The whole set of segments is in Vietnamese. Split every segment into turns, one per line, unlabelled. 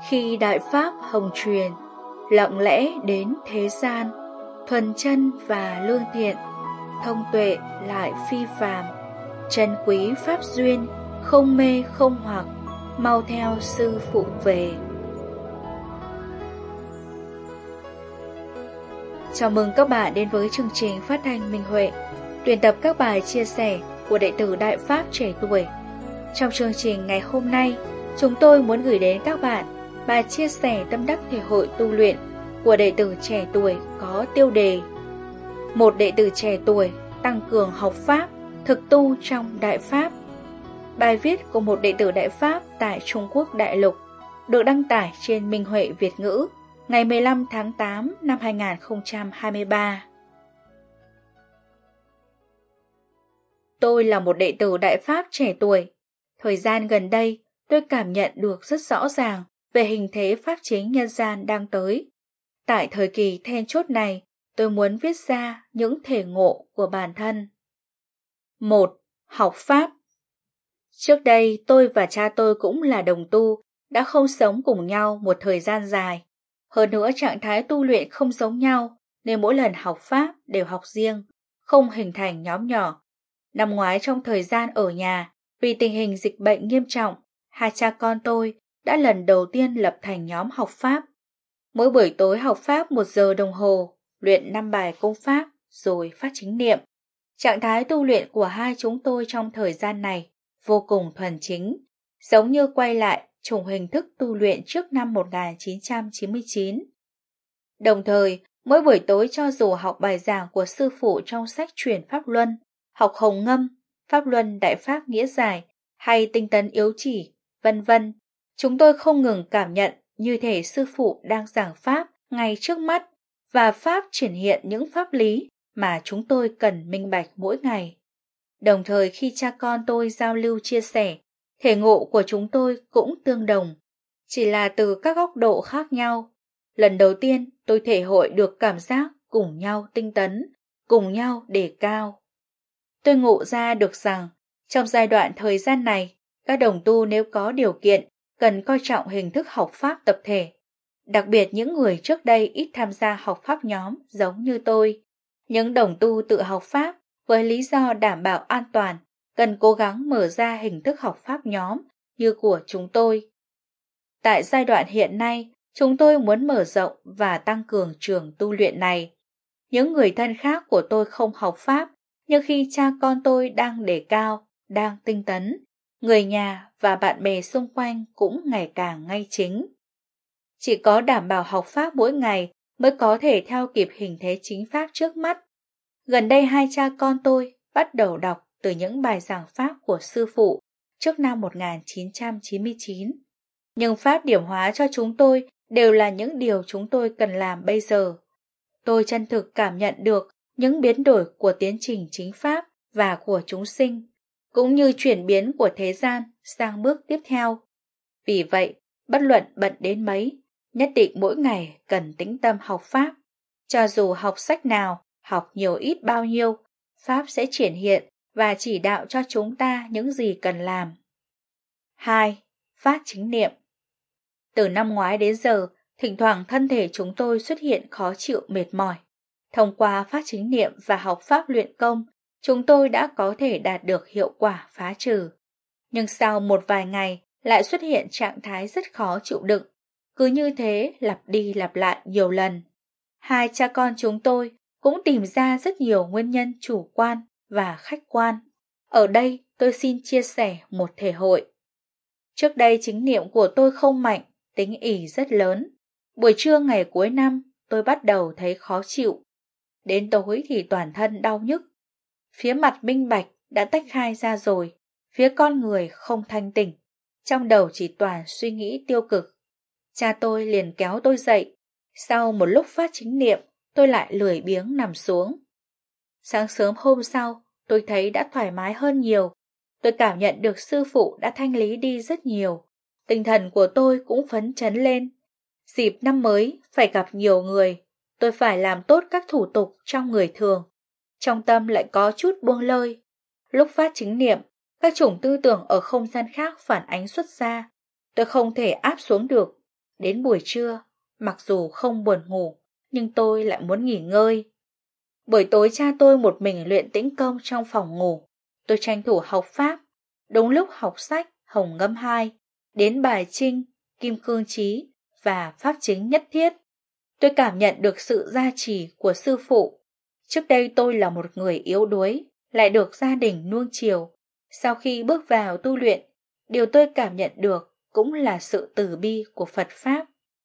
Khi Đại Pháp hồng truyền, lặng lẽ đến thế gian, thuần chân và lương thiện, thông tuệ lại phi phàm, trân quý pháp duyên, không mê không hoặc, mau theo sư phụ về. Chào mừng các bạn đến với chương trình phát thanh Minh Huệ, tuyển tập các bài chia sẻ của đệ tử Đại Pháp trẻ tuổi. Trong chương trình ngày hôm nay, chúng tôi muốn gửi đến các bạn bài chia sẻ tâm đắc thể hội tu luyện của đệ tử trẻ tuổi có tiêu đề: Một đệ tử trẻ tuổi tăng cường học Pháp, thực tu trong Đại Pháp. Bài viết của một đệ tử Đại Pháp tại Trung Quốc đại lục được đăng tải trên Minh Huệ Việt ngữ ngày 15 tháng 8 năm 2023. Tôi là một đệ tử Đại Pháp trẻ tuổi. Thời gian gần đây, tôi cảm nhận được rất rõ ràng về hình thế pháp chính nhân gian đang tới. Tại thời kỳ then chốt này, tôi muốn viết ra những thể ngộ của bản thân. 1. Học Pháp. Trước đây, tôi và cha tôi cũng là đồng tu, đã không sống cùng nhau một thời gian dài. Hơn nữa trạng thái tu luyện không giống nhau, nên mỗi lần học Pháp đều học riêng, không hình thành nhóm nhỏ. Năm ngoái trong thời gian ở nhà, vì tình hình dịch bệnh nghiêm trọng, hai cha con tôi đã lần đầu tiên lập thành nhóm học Pháp. Mỗi buổi tối học Pháp 1 giờ đồng hồ, luyện 5 bài công Pháp, rồi phát chính niệm. Trạng thái tu luyện của hai chúng tôi trong thời gian này vô cùng thuần chính, giống như quay lại chủng hình thức tu luyện trước năm 1999. Đồng thời, mỗi buổi tối cho dù học bài giảng của sư phụ trong sách truyền Pháp Luân, học Hồng Ngâm, Pháp Luân Đại Pháp Nghĩa Giải hay Tinh tấn Yếu Chỉ, vân vân, chúng tôi không ngừng cảm nhận như thể sư phụ đang giảng Pháp ngay trước mắt và Pháp triển hiện những pháp lý mà chúng tôi cần minh bạch mỗi ngày. Đồng thời khi cha con tôi giao lưu chia sẻ, thể ngộ của chúng tôi cũng tương đồng, chỉ là từ các góc độ khác nhau. Lần đầu tiên tôi thể hội được cảm giác cùng nhau tinh tấn, cùng nhau đề cao. Tôi ngộ ra được rằng, trong giai đoạn thời gian này, các đồng tu nếu có điều kiện, cần coi trọng hình thức học Pháp tập thể. Đặc biệt những người trước đây ít tham gia học Pháp nhóm giống như tôi. Những đồng tu tự học Pháp với lý do đảm bảo an toàn, cần cố gắng mở ra hình thức học Pháp nhóm như của chúng tôi. Tại giai đoạn hiện nay, chúng tôi muốn mở rộng và tăng cường trường tu luyện này. Những người thân khác của tôi không học Pháp, nhưng khi cha con tôi đang đề cao, đang tinh tấn, người nhà và bạn bè xung quanh cũng ngày càng ngay chính. Chỉ có đảm bảo học Pháp mỗi ngày mới có thể theo kịp hình thế chính Pháp trước mắt. Gần đây hai cha con tôi bắt đầu đọc từ những bài giảng Pháp của sư phụ trước năm 1999. Nhưng Pháp điểm hóa cho chúng tôi đều là những điều chúng tôi cần làm bây giờ. Tôi chân thực cảm nhận được những biến đổi của tiến trình chính Pháp và của chúng sinh, cũng như chuyển biến của thế gian sang bước tiếp theo. Vì vậy, bất luận bận đến mấy, nhất định mỗi ngày cần tĩnh tâm học Pháp. Cho dù học sách nào, học nhiều ít bao nhiêu, Pháp sẽ triển hiện và chỉ đạo cho chúng ta những gì cần làm. 2. Phát chính niệm. Từ năm ngoái đến giờ, thỉnh thoảng thân thể chúng tôi xuất hiện khó chịu mệt mỏi. Thông qua phát chính niệm và học Pháp luyện công, chúng tôi đã có thể đạt được hiệu quả phá trừ. Nhưng sau một vài ngày lại xuất hiện trạng thái rất khó chịu đựng. Cứ như thế lặp đi lặp lại nhiều lần. Hai cha con chúng tôi cũng tìm ra rất nhiều nguyên nhân chủ quan và khách quan. Ở đây tôi xin chia sẻ một thể hội. Trước đây chính niệm của tôi không mạnh, tính ỷ rất lớn. Buổi trưa ngày cuối năm tôi bắt đầu thấy khó chịu. Đến tối thì toàn thân đau nhức. Phía mặt minh bạch đã tách khai ra rồi, phía con người không thanh tỉnh. Trong đầu chỉ toàn suy nghĩ tiêu cực. Cha tôi liền kéo tôi dậy. Sau một lúc phát chính niệm, tôi lại lười biếng nằm xuống. Sáng sớm hôm sau, tôi thấy đã thoải mái hơn nhiều. Tôi cảm nhận được sư phụ đã thanh lý đi rất nhiều. Tinh thần của tôi cũng phấn chấn lên. Dịp năm mới phải gặp nhiều người, tôi phải làm tốt các thủ tục trong người thường. Trong tâm lại có chút buông lơi. Lúc phát chính niệm, các chủng tư tưởng ở không gian khác phản ánh xuất ra. Tôi không thể áp xuống được. Đến buổi trưa, mặc dù không buồn ngủ, nhưng tôi lại muốn nghỉ ngơi. Buổi tối cha tôi một mình luyện tĩnh công trong phòng ngủ. Tôi tranh thủ học Pháp. Đúng lúc học sách Hồng Ngâm 2, đến bài Trinh, Kim Cương Chí và Pháp Chính Nhất Thiết, tôi cảm nhận được sự gia trì của sư phụ. Trước đây tôi là một người yếu đuối, lại được gia đình nuông chiều. Sau khi bước vào tu luyện, điều tôi cảm nhận được cũng là sự từ bi của Phật Pháp.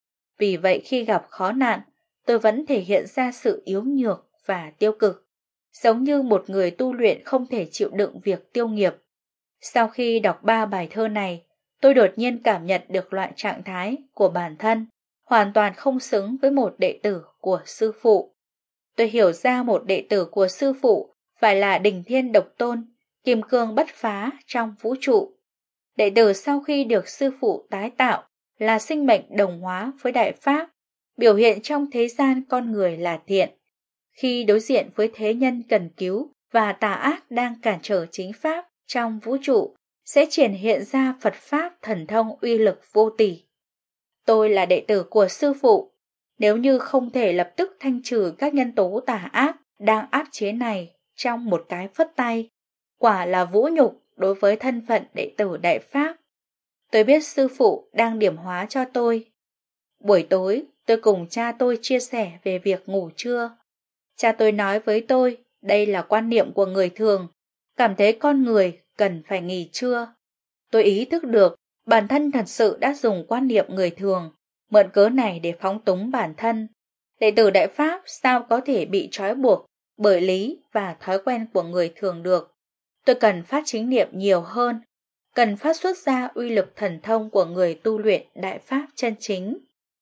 Vì vậy khi gặp khó nạn, tôi vẫn thể hiện ra sự yếu nhược và tiêu cực, giống như một người tu luyện không thể chịu đựng việc tiêu nghiệp. Sau khi đọc 3 bài thơ này, tôi đột nhiên cảm nhận được loại trạng thái của bản thân hoàn toàn không xứng với một đệ tử của sư phụ. Tôi hiểu ra một đệ tử của sư phụ phải là đỉnh thiên độc tôn, kim cương bất phá trong vũ trụ. Đệ tử sau khi được sư phụ tái tạo là sinh mệnh đồng hóa với Đại Pháp, biểu hiện trong thế gian con người là thiện. Khi đối diện với thế nhân cần cứu và tà ác đang cản trở chính Pháp trong vũ trụ, sẽ triển hiện ra Phật Pháp thần thông uy lực vô tỷ. Tôi là đệ tử của sư phụ. Nếu như không thể lập tức thanh trừ các nhân tố tà ác đang áp chế này trong một cái phất tay, quả là vũ nhục đối với thân phận đệ tử Đại Pháp. Tôi biết sư phụ đang điểm hóa cho tôi. Buổi tối, tôi cùng cha tôi chia sẻ về việc ngủ trưa. Cha tôi nói với tôi, đây là quan niệm của người thường, cảm thấy con người cần phải nghỉ trưa. Tôi ý thức được, bản thân thật sự đã dùng quan niệm người thường, mượn cớ này để phóng túng bản thân. Đệ tử Đại Pháp sao có thể bị trói buộc bởi lý và thói quen của người thường được. Tôi cần phát chính niệm nhiều hơn, cần phát xuất ra uy lực thần thông của người tu luyện Đại Pháp chân chính.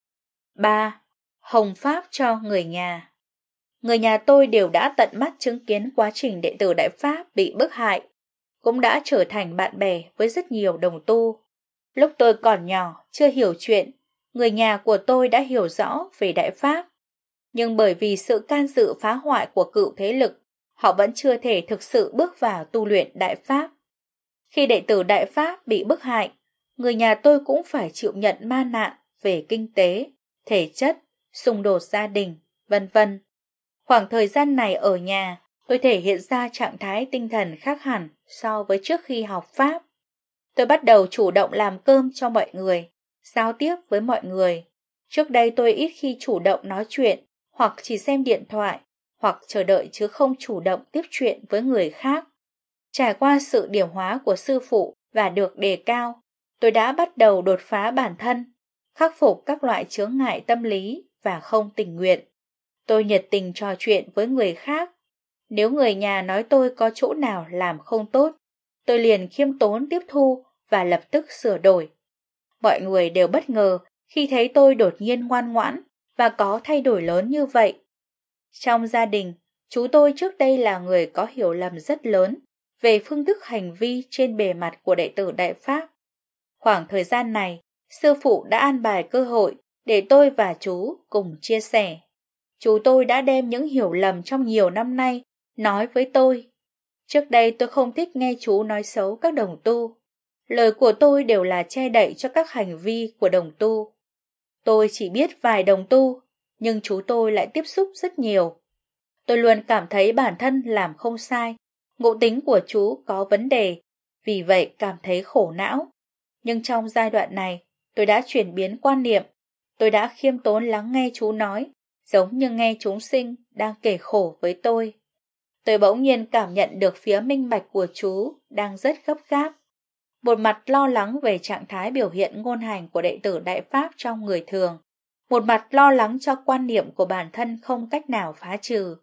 3. Hồng Pháp cho người nhà. Người nhà tôi đều đã tận mắt chứng kiến quá trình đệ tử Đại Pháp bị bức hại, cũng đã trở thành bạn bè với rất nhiều đồng tu. Lúc tôi còn nhỏ, chưa hiểu chuyện, người nhà của tôi đã hiểu rõ về Đại Pháp. Nhưng bởi vì sự can dự phá hoại của cựu thế lực, họ vẫn chưa thể thực sự bước vào tu luyện Đại Pháp. Khi đệ tử Đại Pháp bị bức hại, người nhà tôi cũng phải chịu nhận ma nạn về kinh tế, thể chất, xung đột gia đình, vân vân. Khoảng thời gian này ở nhà, tôi thể hiện ra trạng thái tinh thần khác hẳn so với trước khi học Pháp. Tôi bắt đầu chủ động làm cơm cho mọi người, giao tiếp với mọi người. Trước đây tôi ít khi chủ động nói chuyện, hoặc chỉ xem điện thoại, hoặc chờ đợi chứ không chủ động tiếp chuyện với người khác. Trải qua sự điểm hóa của sư phụ và được đề cao, tôi đã bắt đầu đột phá bản thân, khắc phục các loại chướng ngại tâm lý và không tình nguyện. Tôi nhiệt tình trò chuyện với người khác. Nếu người nhà nói tôi có chỗ nào làm không tốt, tôi liền khiêm tốn tiếp thu và lập tức sửa đổi. Mọi người đều bất ngờ khi thấy tôi đột nhiên ngoan ngoãn và có thay đổi lớn như vậy. Trong gia đình, chú tôi trước đây là người có hiểu lầm rất lớn về phương thức hành vi trên bề mặt của đệ tử Đại Pháp. Khoảng thời gian này, sư phụ đã an bài cơ hội để tôi và chú cùng chia sẻ. Chú tôi đã đem những hiểu lầm trong nhiều năm nay nói với tôi. Trước đây tôi không thích nghe chú nói xấu các đồng tu. Lời của tôi đều là che đậy cho các hành vi của đồng tu. Tôi chỉ biết vài đồng tu, nhưng chú tôi lại tiếp xúc rất nhiều. Tôi luôn cảm thấy bản thân làm không sai, ngộ tính của chú có vấn đề, vì vậy cảm thấy khổ não. Nhưng trong giai đoạn này, tôi đã chuyển biến quan niệm. Tôi đã khiêm tốn lắng nghe chú nói, giống như nghe chúng sinh đang kể khổ với tôi. Tôi bỗng nhiên cảm nhận được phía minh bạch của chú đang rất gấp gáp. Một mặt lo lắng về trạng thái biểu hiện ngôn hành của đệ tử Đại Pháp trong người thường, một mặt lo lắng cho quan niệm của bản thân không cách nào phá trừ.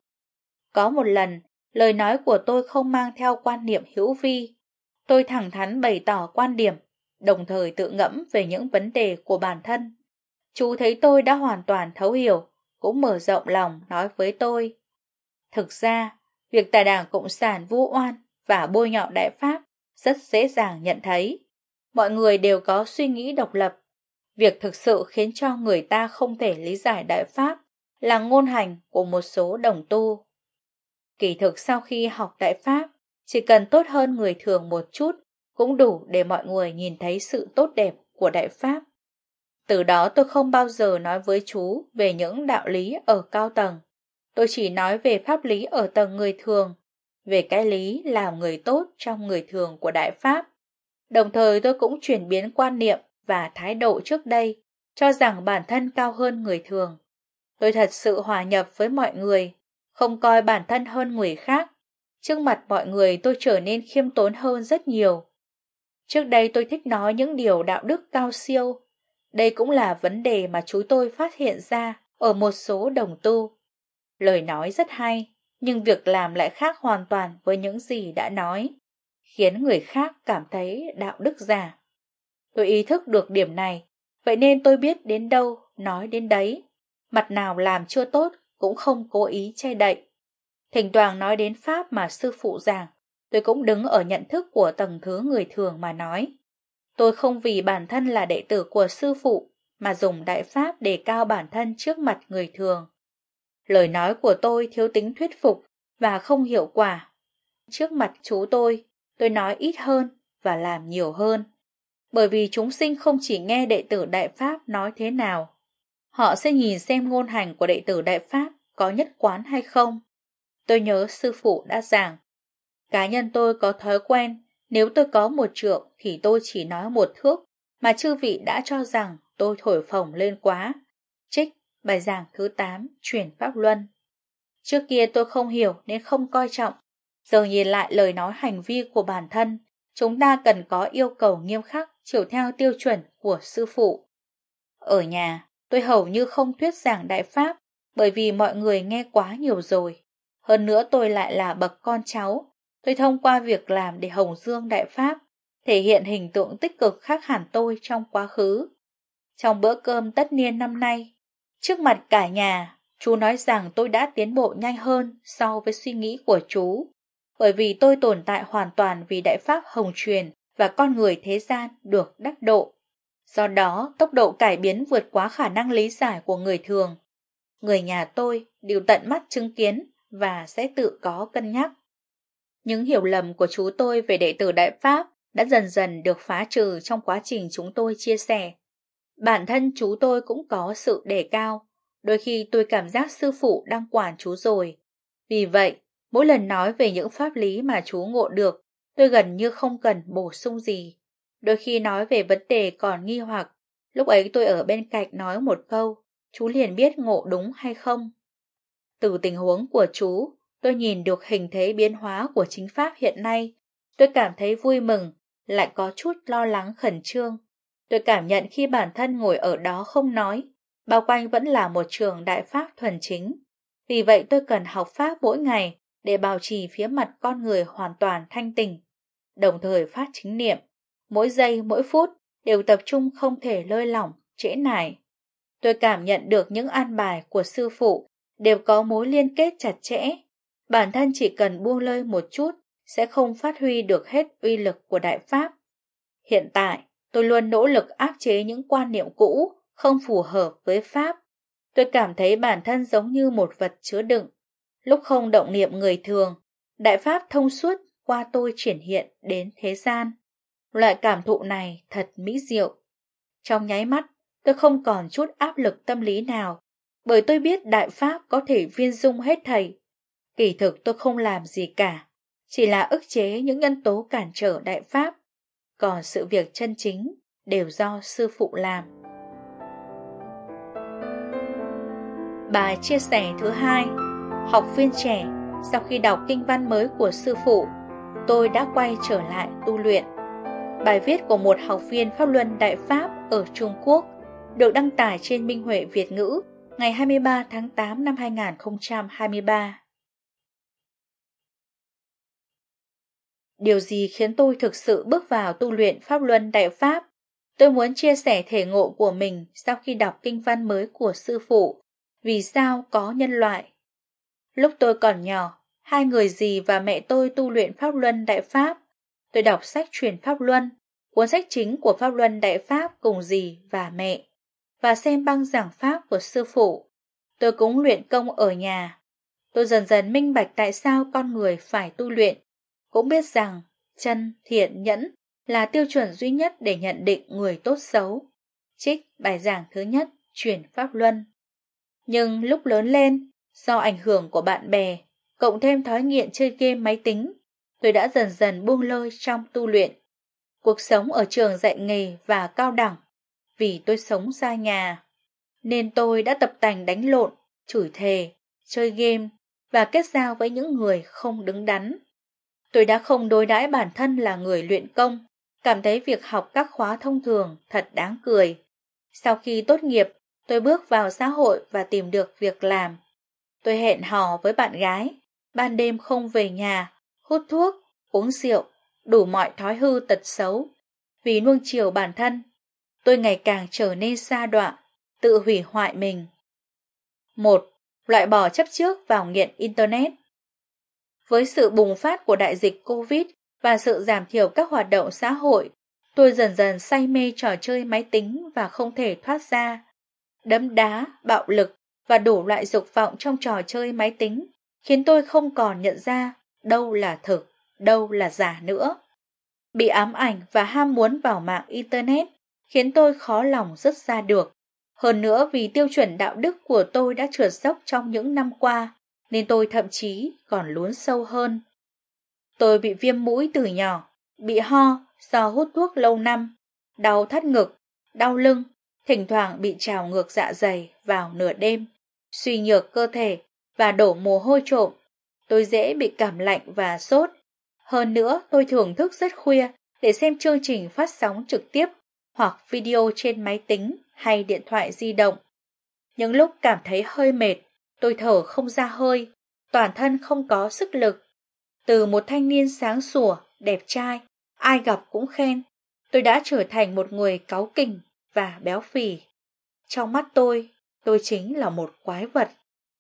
Có một lần, lời nói của tôi không mang theo quan niệm hữu vi. Tôi thẳng thắn bày tỏ quan điểm, đồng thời tự ngẫm về những vấn đề của bản thân. Chú thấy tôi đã hoàn toàn thấu hiểu, cũng mở rộng lòng nói với tôi. Thực ra, việc tà đảng Cộng sản vu oan và bôi nhọ Đại Pháp rất dễ dàng nhận thấy. Mọi người đều có suy nghĩ độc lập. Việc thực sự khiến cho người ta không thể lý giải Đại Pháp là ngôn hành của một số đồng tu. Kỳ thực sau khi học Đại Pháp, chỉ cần tốt hơn người thường một chút cũng đủ để mọi người nhìn thấy sự tốt đẹp của Đại Pháp. Từ đó tôi không bao giờ nói với chú về những đạo lý ở cao tầng. Tôi chỉ nói về pháp lý ở tầng người thường, về cái lý làm người tốt trong người thường của Đại Pháp. Đồng thời tôi cũng chuyển biến quan niệm và thái độ trước đây, cho rằng bản thân cao hơn người thường. Tôi thật sự hòa nhập với mọi người, không coi bản thân hơn người khác. Trước mặt mọi người tôi trở nên khiêm tốn hơn rất nhiều. Trước đây tôi thích nói những điều đạo đức cao siêu. Đây cũng là vấn đề mà chú tôi phát hiện ra ở một số đồng tu. Lời nói rất hay, nhưng việc làm lại khác hoàn toàn với những gì đã nói, khiến người khác cảm thấy đạo đức giả. Tôi ý thức được điểm này, vậy nên tôi biết đến đâu nói đến đấy. Mặt nào làm chưa tốt cũng không cố ý che đậy. Thỉnh thoảng nói đến pháp mà sư phụ giảng, tôi cũng đứng ở nhận thức của tầng thứ người thường mà nói. Tôi không vì bản thân là đệ tử của sư phụ mà dùng đại pháp đề cao bản thân trước mặt người thường. Lời nói của tôi thiếu tính thuyết phục và không hiệu quả. Trước mặt chú tôi nói ít hơn và làm nhiều hơn. Bởi vì chúng sinh không chỉ nghe đệ tử Đại Pháp nói thế nào, họ sẽ nhìn xem ngôn hành của đệ tử Đại Pháp có nhất quán hay không. Tôi nhớ sư phụ đã giảng, cá nhân tôi có thói quen, nếu tôi có 1 trượng thì tôi chỉ nói 1 thước, mà chư vị đã cho rằng tôi thổi phồng lên quá. Trích bài giảng thứ 8, chuyển Pháp Luân. Trước kia tôi không hiểu nên không coi trọng. Giờ nhìn lại lời nói hành vi của bản thân, chúng ta cần có yêu cầu nghiêm khắc chiều theo tiêu chuẩn của sư phụ. Ở nhà, tôi hầu như không thuyết giảng Đại Pháp bởi vì mọi người nghe quá nhiều rồi. Hơn nữa tôi lại là bậc con cháu. Tôi thông qua việc làm để hồng dương Đại Pháp, thể hiện hình tượng tích cực khác hẳn tôi trong quá khứ. Trong bữa cơm tất niên năm nay, trước mặt cả nhà, chú nói rằng tôi đã tiến bộ nhanh hơn so với suy nghĩ của chú. Bởi vì tôi tồn tại hoàn toàn vì Đại Pháp hồng truyền và con người thế gian được đắc độ. Do đó, tốc độ cải biến vượt quá khả năng lý giải của người thường. Người nhà tôi đều tận mắt chứng kiến và sẽ tự có cân nhắc. Những hiểu lầm của chú tôi về đệ tử Đại Pháp đã dần dần được phá trừ trong quá trình chúng tôi chia sẻ. Bản thân chú tôi cũng có sự đề cao, đôi khi tôi cảm giác sư phụ đang quản chú rồi. Vì vậy, mỗi lần nói về những pháp lý mà chú ngộ được, tôi gần như không cần bổ sung gì. Đôi khi nói về vấn đề còn nghi hoặc, lúc ấy tôi ở bên cạnh nói một câu, chú liền biết ngộ đúng hay không. Từ tình huống của chú, tôi nhìn được hình thế biến hóa của chính pháp hiện nay. Tôi cảm thấy vui mừng, lại có chút lo lắng khẩn trương. Tôi cảm nhận khi bản thân ngồi ở đó không nói, bao quanh vẫn là một trường đại pháp thuần chính. Vì vậy tôi cần học pháp mỗi ngày để bảo trì phía mặt con người hoàn toàn thanh tỉnh, đồng thời phát chính niệm. Mỗi giây mỗi phút đều tập trung không thể lơi lỏng, trễ nải. Tôi cảm nhận được những an bài của sư phụ đều có mối liên kết chặt chẽ. Bản thân chỉ cần buông lơi một chút sẽ không phát huy được hết uy lực của đại pháp. Hiện tại, tôi luôn nỗ lực áp chế những quan niệm cũ, không phù hợp với pháp. Tôi cảm thấy bản thân giống như một vật chứa đựng. Lúc không động niệm người thường, đại pháp thông suốt qua tôi triển hiện đến thế gian. Loại cảm thụ này thật mỹ diệu. Trong nháy mắt, tôi không còn chút áp lực tâm lý nào, bởi tôi biết đại pháp có thể viên dung hết thảy. Kỳ thực tôi không làm gì cả, chỉ là ức chế những nhân tố cản trở đại pháp. Còn sự việc chân chính đều do sư phụ làm. Bài chia sẻ thứ 2. Học viên trẻ, sau khi đọc kinh văn mới của sư phụ, tôi đã quay trở lại tu luyện. Bài viết của một học viên Pháp Luân Đại Pháp ở Trung Quốc được đăng tải trên Minh Huệ Việt ngữ ngày 23 tháng 8 năm 2023. Điều gì khiến tôi thực sự bước vào tu luyện Pháp Luân Đại Pháp? Tôi muốn chia sẻ thể ngộ của mình sau khi đọc kinh văn mới của sư phụ. Vì sao có nhân loại? Lúc tôi còn nhỏ, 2 người dì và mẹ tôi tu luyện Pháp Luân Đại Pháp. Tôi đọc sách truyền Pháp Luân, cuốn sách chính của Pháp Luân Đại Pháp cùng dì và mẹ, và xem băng giảng Pháp của sư phụ. Tôi cũng luyện công ở nhà. Tôi dần dần minh bạch tại sao con người phải tu luyện, cũng biết rằng chân, thiện, nhẫn là tiêu chuẩn duy nhất để nhận định người tốt xấu. trích bài giảng thứ nhất Chuyển Pháp Luân. Nhưng lúc lớn lên, do ảnh hưởng của bạn bè, cộng thêm thói nghiện chơi game máy tính, tôi đã dần dần buông lơi trong tu luyện. Cuộc sống ở trường dạy nghề và cao đẳng, vì tôi sống xa nhà, nên tôi đã tập tành đánh lộn, chửi thề, chơi game và kết giao với những người không đứng đắn. Tôi đã không đối đãi bản thân là người luyện công, cảm thấy việc học các khóa thông thường thật đáng cười. Sau khi tốt nghiệp, tôi bước vào xã hội và tìm được việc làm. Tôi hẹn hò với bạn gái, ban đêm không về nhà, hút thuốc, uống rượu, đủ mọi thói hư tật xấu. Vì nuông chiều bản thân, tôi ngày càng trở nên sa đọa, tự hủy hoại mình. 1. Loại bỏ chấp trước vào nghiện Internet. Với sự bùng phát của đại dịch Covid và sự giảm thiểu các hoạt động xã hội, tôi dần dần say mê trò chơi máy tính và không thể thoát ra. Đấm đá, bạo lực và đủ loại dục vọng trong trò chơi máy tính khiến tôi không còn nhận ra đâu là thực, đâu là giả nữa. Bị ám ảnh và ham muốn vào mạng Internet khiến tôi khó lòng dứt ra được. Hơn nữa vì tiêu chuẩn đạo đức của tôi đã trượt dốc trong những năm qua, nên tôi thậm chí còn lún sâu hơn. Tôi bị viêm mũi từ nhỏ, bị ho do hút thuốc lâu năm, đau thắt ngực, đau lưng, thỉnh thoảng bị trào ngược dạ dày vào nửa đêm, suy nhược cơ thể và đổ mồ hôi trộm. Tôi dễ bị cảm lạnh và sốt. Hơn nữa, tôi thường thức rất khuya để xem chương trình phát sóng trực tiếp hoặc video trên máy tính hay điện thoại di động. Những lúc cảm thấy hơi mệt, tôi thở không ra hơi, toàn thân không có sức lực. Từ một thanh niên sáng sủa, đẹp trai, ai gặp cũng khen, tôi đã trở thành một người cáu kỉnh và béo phì. Trong mắt tôi chính là một quái vật.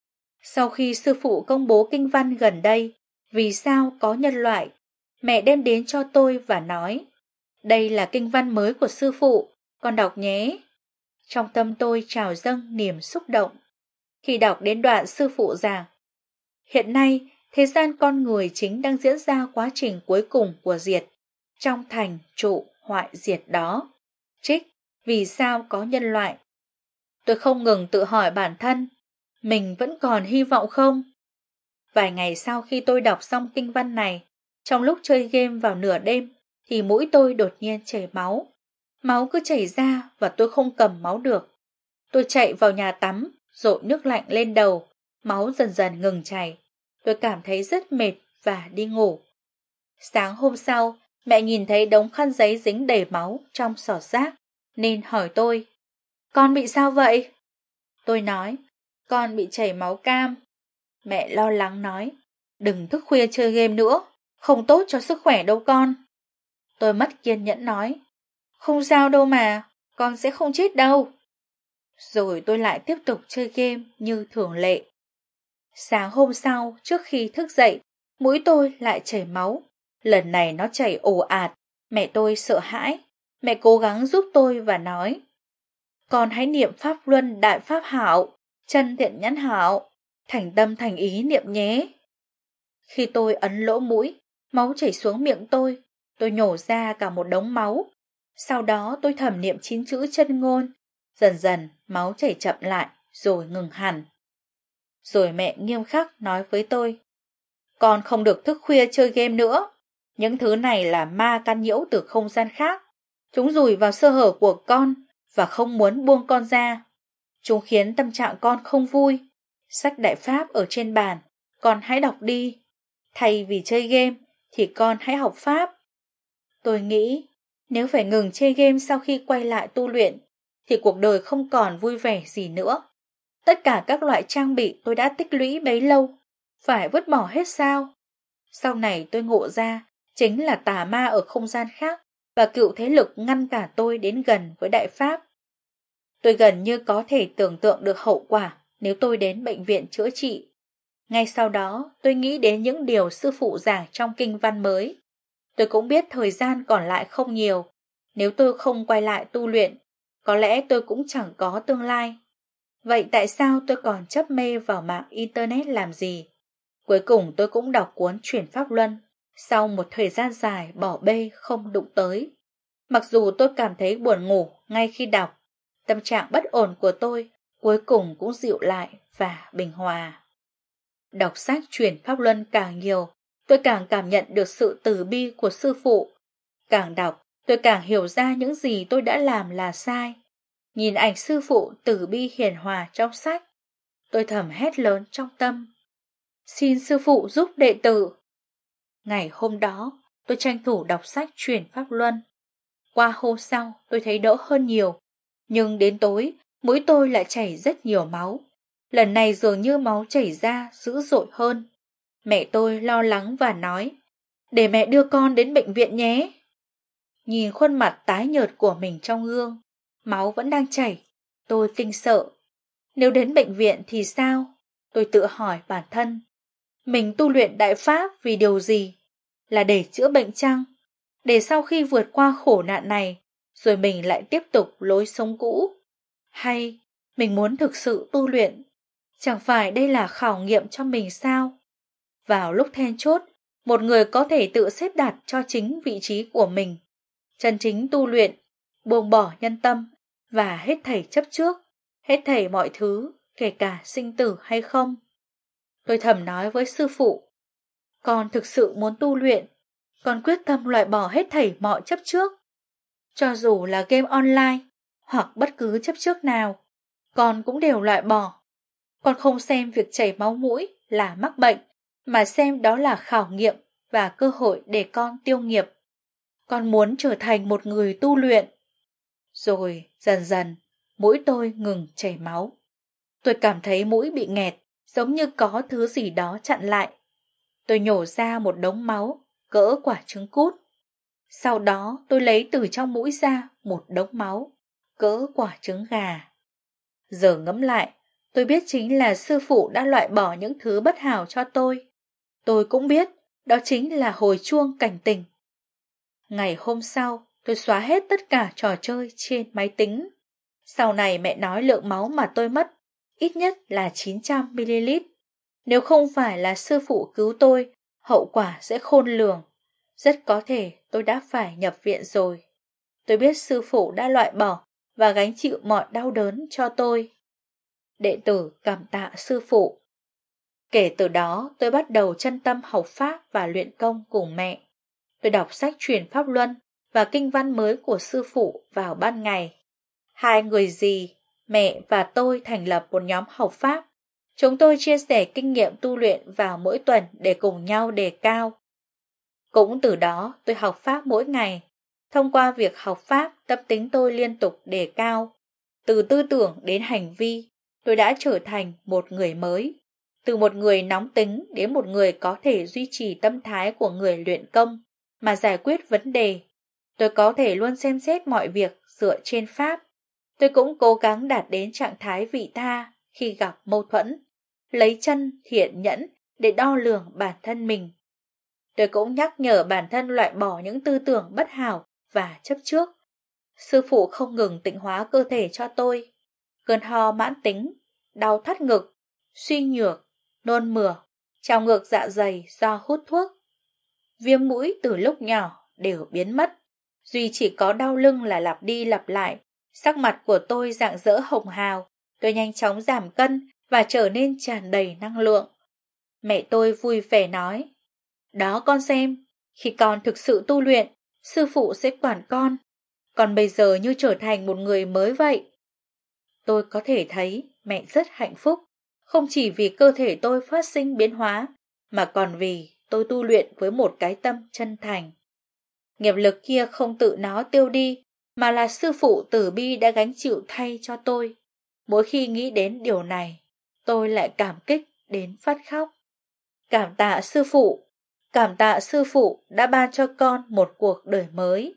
Sau khi sư phụ công bố kinh văn gần đây, Vì sao có nhân loại, mẹ đem đến cho tôi và nói, đây là kinh văn mới của sư phụ, con đọc nhé. Trong tâm tôi trào dâng niềm xúc động. Khi đọc đến đoạn sư phụ giảng, hiện nay thế gian con người chính đang diễn ra quá trình cuối cùng của diệt, trong thành trụ hoại diệt đó. Trích, vì sao có nhân loại? Tôi không ngừng tự hỏi bản thân, mình vẫn còn hy vọng không? Vài ngày sau khi tôi đọc xong kinh văn này, trong lúc chơi game vào nửa đêm, thì mũi tôi đột nhiên chảy máu. Máu cứ chảy ra và tôi không cầm máu được. Tôi chạy vào nhà tắm, dội nước lạnh lên đầu, máu dần dần ngừng chảy. Tôi cảm thấy rất mệt và đi ngủ. Sáng hôm sau, mẹ nhìn thấy đống khăn giấy dính đầy máu trong xỏ rác, nên hỏi tôi, con bị sao vậy? Tôi nói, con bị chảy máu cam. Mẹ lo lắng nói, đừng thức khuya chơi game nữa, không tốt cho sức khỏe đâu con. Tôi mất kiên nhẫn nói, không sao đâu mà, con sẽ không chết đâu. Rồi tôi lại tiếp tục chơi game như thường lệ. Sáng hôm sau, trước khi thức dậy, mũi tôi lại chảy máu. Lần này nó chảy ồ ạt, mẹ tôi sợ hãi. Mẹ cố gắng giúp tôi và nói, con hãy niệm Pháp Luân Đại Pháp Hảo, chân thiện nhãn hảo, thành tâm thành ý niệm nhé. Khi tôi ấn lỗ mũi, máu chảy xuống miệng tôi nhổ ra cả một đống máu. Sau đó tôi thầm niệm 9 chữ chân ngôn, dần dần máu chảy chậm lại rồi ngừng hẳn. Rồi mẹ nghiêm khắc nói với tôi, con không được thức khuya chơi game nữa. Những thứ này là ma can nhiễu từ không gian khác. Chúng dùi vào sơ hở của con và không muốn buông con ra. Chúng khiến tâm trạng con không vui. Sách Đại Pháp ở trên bàn, con hãy đọc đi. Thay vì chơi game thì con hãy học Pháp. Tôi nghĩ, nếu phải ngừng chơi game sau khi quay lại tu luyện, thì cuộc đời không còn vui vẻ gì nữa. Tất cả các loại trang bị tôi đã tích lũy bấy lâu, phải vứt bỏ hết sao? Sau này tôi ngộ ra, chính là tà ma ở không gian khác và cựu thế lực ngăn cả tôi đến gần với Đại Pháp. Tôi gần như có thể tưởng tượng được hậu quả nếu tôi đến bệnh viện chữa trị. Ngay sau đó, tôi nghĩ đến những điều sư phụ giảng trong kinh văn mới. Tôi cũng biết thời gian còn lại không nhiều. Nếu tôi không quay lại tu luyện, có lẽ tôi cũng chẳng có tương lai. Vậy tại sao tôi còn chấp mê vào mạng Internet làm gì? Cuối cùng tôi cũng đọc cuốn Chuyển Pháp Luân, sau một thời gian dài bỏ bê không đụng tới. Mặc dù tôi cảm thấy buồn ngủ ngay khi đọc, tâm trạng bất ổn của tôi cuối cùng cũng dịu lại và bình hòa. Đọc sách chuyển pháp luân càng nhiều, tôi càng cảm nhận được sự từ bi của sư phụ. Càng đọc, tôi càng hiểu ra những gì tôi đã làm là sai. Nhìn ảnh sư phụ từ bi hiền hòa trong sách, tôi thầm hét lớn trong tâm: xin sư phụ giúp đệ tử. Ngày hôm đó, tôi tranh thủ đọc sách chuyển pháp luân. Qua hôm sau, tôi thấy đỡ hơn nhiều. Nhưng đến tối, mũi tôi lại chảy rất nhiều máu. Lần này dường như máu chảy ra dữ dội hơn. Mẹ tôi lo lắng và nói: để mẹ đưa con đến bệnh viện nhé. Nhìn khuôn mặt tái nhợt của mình trong gương, máu vẫn đang chảy, tôi kinh sợ. Nếu đến bệnh viện thì sao? Tôi tự hỏi bản thân. Mình tu luyện đại pháp vì điều gì? Là để chữa bệnh chăng? Để sau khi vượt qua khổ nạn này, rồi mình lại tiếp tục lối sống cũ? Hay mình muốn thực sự tu luyện? Chẳng phải đây là khảo nghiệm cho mình sao? Vào lúc then chốt, một người có thể tự xếp đặt cho chính vị trí của mình, chân chính tu luyện, buông bỏ nhân tâm và hết thảy chấp trước, hết thảy mọi thứ, kể cả sinh tử hay không. Tôi thầm nói với sư phụ: con thực sự muốn tu luyện, con quyết tâm loại bỏ hết thảy mọi chấp trước. Cho dù là game online hoặc bất cứ chấp trước nào, con cũng đều loại bỏ. Con không xem việc chảy máu mũi là mắc bệnh, mà xem đó là khảo nghiệm và cơ hội để con tiêu nghiệp. Con muốn trở thành một người tu luyện. Rồi dần dần, mũi tôi ngừng chảy máu. Tôi cảm thấy mũi bị nghẹt, giống như có thứ gì đó chặn lại. Tôi nhổ ra một đống máu, cỡ quả trứng cút. Sau đó tôi lấy từ trong mũi ra một đống máu, cỡ quả trứng gà. Giờ ngẫm lại, tôi biết chính là sư phụ đã loại bỏ những thứ bất hảo cho tôi. Tôi cũng biết đó chính là hồi chuông cảnh tỉnh. Ngày hôm sau, tôi xóa hết tất cả trò chơi trên máy tính. Sau này mẹ nói lượng máu mà tôi mất ít nhất là 900ml. Nếu không phải là sư phụ cứu tôi, hậu quả sẽ khôn lường. Rất có thể tôi đã phải nhập viện rồi. Tôi biết sư phụ đã loại bỏ và gánh chịu mọi đau đớn cho tôi. Đệ tử cảm tạ sư phụ. Kể từ đó, tôi bắt đầu chân tâm học pháp và luyện công cùng mẹ. Tôi đọc sách truyền pháp luân và kinh văn mới của sư phụ vào ban ngày. Hai người dì, mẹ và tôi thành lập một nhóm học pháp. Chúng tôi chia sẻ kinh nghiệm tu luyện vào mỗi tuần để cùng nhau đề cao. Cũng từ đó tôi học pháp mỗi ngày. Thông qua việc học pháp, tâm tính tôi liên tục đề cao. Từ tư tưởng đến hành vi, tôi đã trở thành một người mới. Từ một người nóng tính đến một người có thể duy trì tâm thái của người luyện công mà giải quyết vấn đề. Tôi có thể luôn xem xét mọi việc dựa trên pháp. Tôi cũng cố gắng đạt đến trạng thái vị tha khi gặp mâu thuẫn, lấy chân thiện nhẫn để đo lường bản thân mình. Tôi cũng nhắc nhở bản thân loại bỏ những tư tưởng bất hảo và chấp trước. Sư phụ không ngừng tịnh hóa cơ thể cho tôi. Cơn ho mãn tính, đau thắt ngực, suy nhược, nôn mửa, trào ngược dạ dày do hút thuốc. Viêm mũi từ lúc nhỏ đều biến mất. Duy chỉ có đau lưng là lặp đi lặp lại. Sắc mặt của tôi rạng rỡ hồng hào. Tôi nhanh chóng giảm cân và trở nên tràn đầy năng lượng. Mẹ tôi vui vẻ nói: đó con xem, khi con thực sự tu luyện, sư phụ sẽ quản con. Còn bây giờ như trở thành một người mới vậy. Tôi có thể thấy mẹ rất hạnh phúc, không chỉ vì cơ thể tôi phát sinh biến hóa, mà còn vì tôi tu luyện với một cái tâm chân thành. Nghiệp lực kia không tự nó tiêu đi, mà là sư phụ từ bi đã gánh chịu thay cho tôi. Mỗi khi nghĩ đến điều này, tôi lại cảm kích đến phát khóc. Cảm tạ sư phụ, cảm tạ sư phụ đã ban cho con một cuộc đời mới.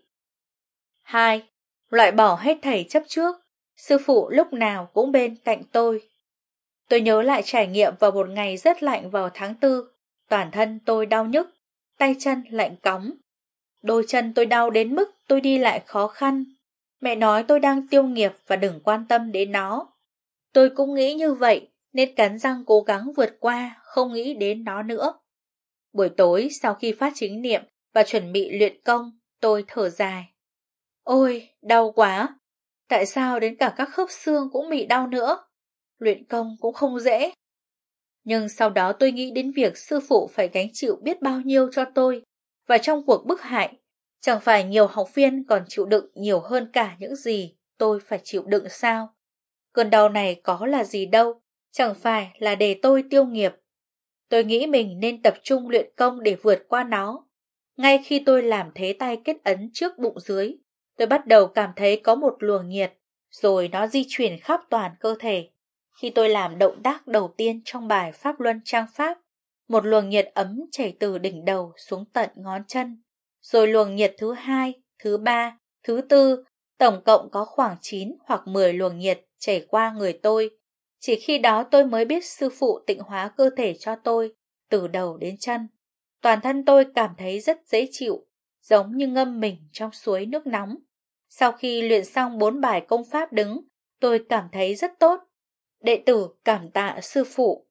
2. Loại bỏ hết thảy chấp trước. Sư phụ lúc nào cũng bên cạnh tôi. Tôi nhớ lại trải nghiệm vào một ngày rất lạnh vào tháng 4. Toàn thân tôi đau nhức, tay chân lạnh cóng. Đôi chân tôi đau đến mức tôi đi lại khó khăn. Mẹ nói tôi đang tiêu nghiệp và đừng quan tâm đến nó. Tôi cũng nghĩ như vậy, nên cắn răng cố gắng vượt qua, không nghĩ đến nó nữa. Buổi tối sau khi phát chính niệm và chuẩn bị luyện công, tôi thở dài. Ôi, đau quá! Tại sao đến cả các khớp xương cũng bị đau nữa? Luyện công cũng không dễ. Nhưng sau đó tôi nghĩ đến việc sư phụ phải gánh chịu biết bao nhiêu cho tôi, và trong cuộc bức hại, chẳng phải nhiều học viên còn chịu đựng nhiều hơn cả những gì tôi phải chịu đựng sao? Cơn đau này có là gì đâu, chẳng phải là để tôi tiêu nghiệp. Tôi nghĩ mình nên tập trung luyện công để vượt qua nó. Ngay khi tôi làm thế tay kết ấn trước bụng dưới, tôi bắt đầu cảm thấy có một luồng nhiệt, rồi nó di chuyển khắp toàn cơ thể. Khi tôi làm động tác đầu tiên trong bài Pháp Luân Trang Pháp, một luồng nhiệt ấm chảy từ đỉnh đầu xuống tận ngón chân. Rồi luồng nhiệt thứ hai, thứ ba, thứ tư, tổng cộng có khoảng 9 hoặc 10 luồng nhiệt chảy qua người tôi. Chỉ khi đó tôi mới biết sư phụ tịnh hóa cơ thể cho tôi, từ đầu đến chân. Toàn thân tôi cảm thấy rất dễ chịu, giống như ngâm mình trong suối nước nóng. Sau khi luyện xong 4 bài công pháp đứng, tôi cảm thấy rất tốt. Đệ tử cảm tạ sư phụ.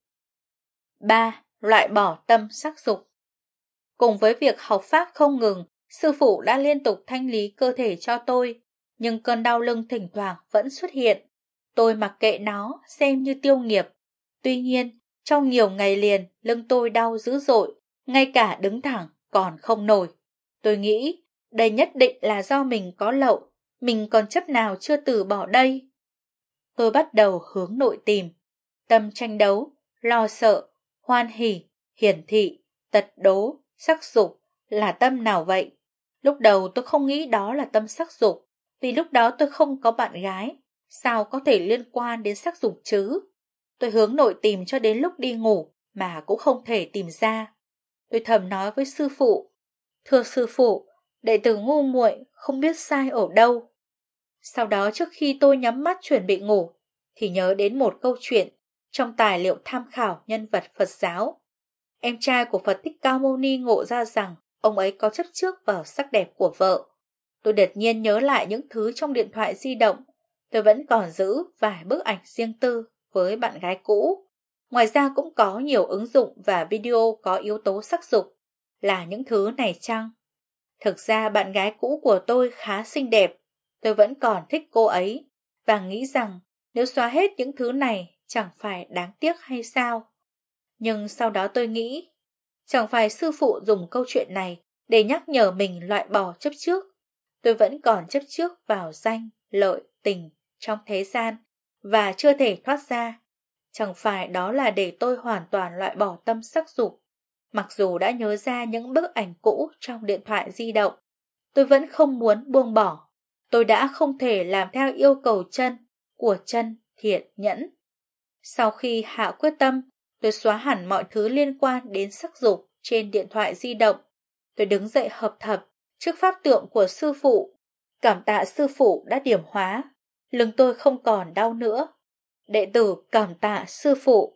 3. Loại bỏ tâm sắc dục. Cùng với việc học pháp không ngừng, sư phụ đã liên tục thanh lý cơ thể cho tôi, nhưng cơn đau lưng thỉnh thoảng vẫn xuất hiện. Tôi mặc kệ nó, xem như tiêu nghiệp. Tuy nhiên, trong nhiều ngày liền, lưng tôi đau dữ dội, ngay cả đứng thẳng còn không nổi. Tôi nghĩ, đây nhất định là do mình có lậu, mình còn chấp nào chưa từ bỏ đây. Tôi bắt đầu hướng nội tìm. Tâm tranh đấu, lo sợ, hoan hỉ, hiển thị, tật đố, sắc dục là tâm nào vậy? Lúc đầu tôi không nghĩ đó là tâm sắc dục, vì lúc đó tôi không có bạn gái, sao có thể liên quan đến sắc dục chứ? Tôi hướng nội tìm cho đến lúc đi ngủ mà cũng không thể tìm ra. Tôi thầm nói với sư phụ, thưa sư phụ, đệ tử ngu muội không biết sai ở đâu. Sau đó trước khi tôi nhắm mắt chuẩn bị ngủ, thì nhớ đến một câu chuyện trong tài liệu tham khảo nhân vật Phật giáo. Em trai của Phật Thích Ca Mâu Ni ngộ ra rằng ông ấy có chấp trước vào sắc đẹp của vợ. Tôi đột nhiên nhớ lại những thứ trong điện thoại di động. Tôi vẫn còn giữ vài bức ảnh riêng tư với bạn gái cũ. Ngoài ra cũng có nhiều ứng dụng và video có yếu tố sắc dục. Là những thứ này chăng? Thực ra bạn gái cũ của tôi khá xinh đẹp. Tôi vẫn còn thích cô ấy và nghĩ rằng nếu xóa hết những thứ này chẳng phải đáng tiếc hay sao? Nhưng sau đó tôi nghĩ, chẳng phải sư phụ dùng câu chuyện này để nhắc nhở mình loại bỏ chấp trước. Tôi vẫn còn chấp trước vào danh, lợi, tình trong thế gian và chưa thể thoát ra. Chẳng phải đó là để tôi hoàn toàn loại bỏ tâm sắc dục. Mặc dù đã nhớ ra những bức ảnh cũ trong điện thoại di động, tôi vẫn không muốn buông bỏ. Tôi đã không thể làm theo yêu cầu của chân thiện nhẫn. Sau khi hạ quyết tâm, tôi xóa hẳn mọi thứ liên quan đến sắc dục trên điện thoại di động. Tôi đứng dậy hợp thập trước pháp tượng của sư phụ. Cảm tạ sư phụ đã điểm hóa. Lưng tôi không còn đau nữa. Đệ tử cảm tạ sư phụ.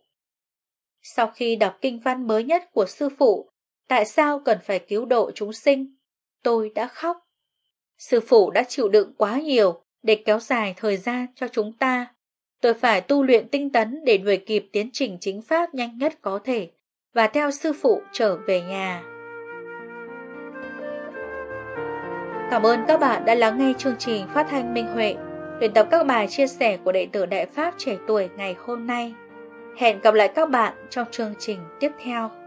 Sau khi đọc kinh văn mới nhất của sư phụ, tại sao cần phải cứu độ chúng sinh, tôi đã khóc. Sư phụ đã chịu đựng quá nhiều để kéo dài thời gian cho chúng ta. Tôi phải tu luyện tinh tấn để đuổi kịp tiến trình chính pháp nhanh nhất có thể và theo sư phụ trở về nhà. Cảm ơn các bạn đã lắng nghe chương trình phát thanh Minh Huệ, luyện tập các bài chia sẻ của đệ tử Đại Pháp trẻ tuổi ngày hôm nay. Hẹn gặp lại các bạn trong chương trình tiếp theo.